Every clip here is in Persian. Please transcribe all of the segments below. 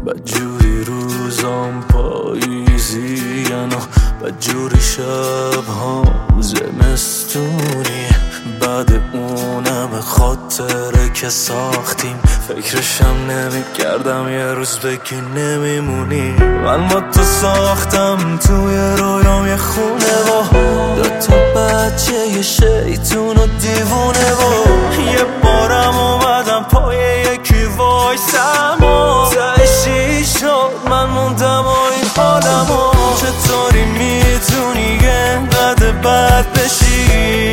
بدجوری روزام پاییزین و بدجوری شبهام زمستونی. بعد اونم خاطره که ساختیم فکرشم نمیکردم یه روز بگی نمیمونی. من با تو ساختم توی رویام یه خونه و دوتا بچه یه شیطون و دیوونه و یه بارم اومدم پای یکی وایسم و تهشی شد من موندم و این حالم و چطوری میتونی انقدر بد بشی؟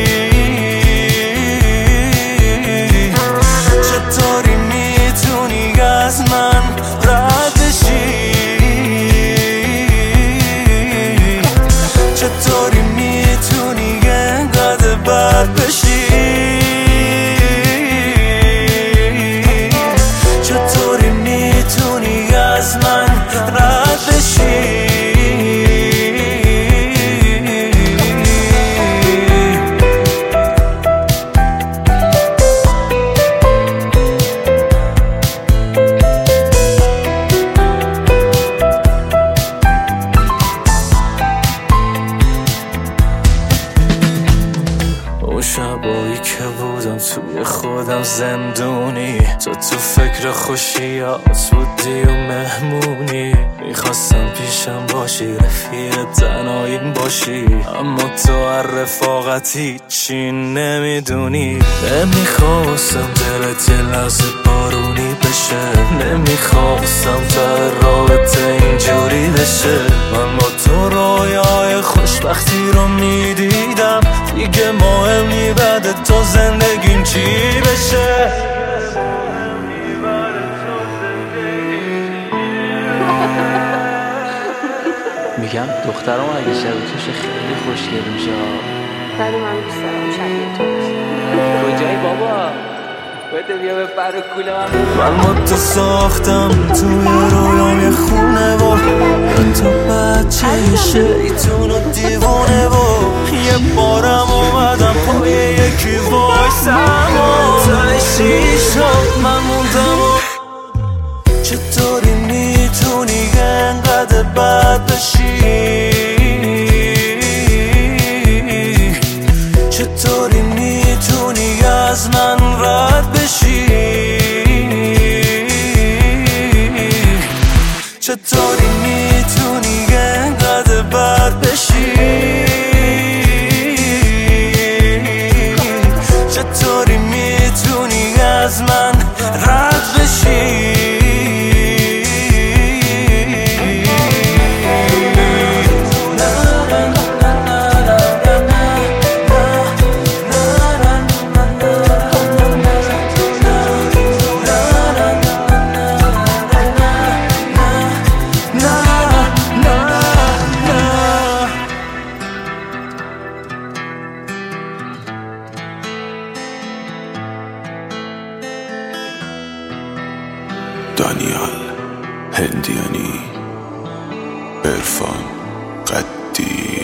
چطوری میتونی از من رد بشی؟ چطوری میتونی انقدر بد بشی؟ چطوری میتونی از من رد بشی؟ شبایی که بودم توی خودم زندونی، تو فکر خوشیات بودی و مهمونی. میخواستم پیشم باشی رفیق تنهاییم باشی، اما تو هر رفاقت هیچی نمیدونی. نمیخواستم دلت یه لحظه بارونی بشه، نمیخواستم تا رابطه اینجوری بشه. من با تو رویای خوشبختی رو میدیدم، دیگه مهم نی بعد تو زندگیم چی بشه. میگم دخترم اگه شبیه توشه خیلی خوشگل میشه. ولی من دوست دارم شبیه تو باشه. کجایی بابا؟ بده بیا به پر و کوله من با تو ساختم توی رویام یه خونه و تو بچه شیطون و دیوونه و یه بارم اومدم پای یکی وایسم و تهشی شد من موندم و چطوری میتونی انقدر بد بشی؟ چطوری میتونی از من رد بشی؟ چطوری میتونی انقدر بد بشی؟ چطوری میتونی از من رد بشی؟ دانیال هندیانی، عرفان قدی.